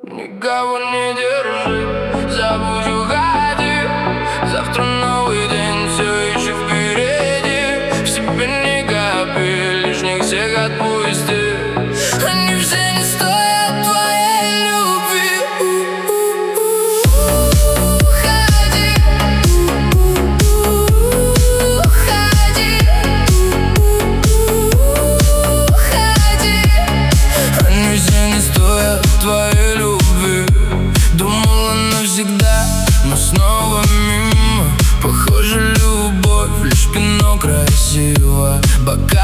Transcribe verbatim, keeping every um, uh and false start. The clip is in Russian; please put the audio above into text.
Никого не держи, забудь, уходи. Завтра новый день, все еще впереди. В себе не копи, лишних всех отпусти. Они все не стоят твоей любви. Уходи, уходи, уходи. Они все не стоят твоей любви. Думала навсегда, но снова мимо. Похоже, любовь лишь кино красиво. Пока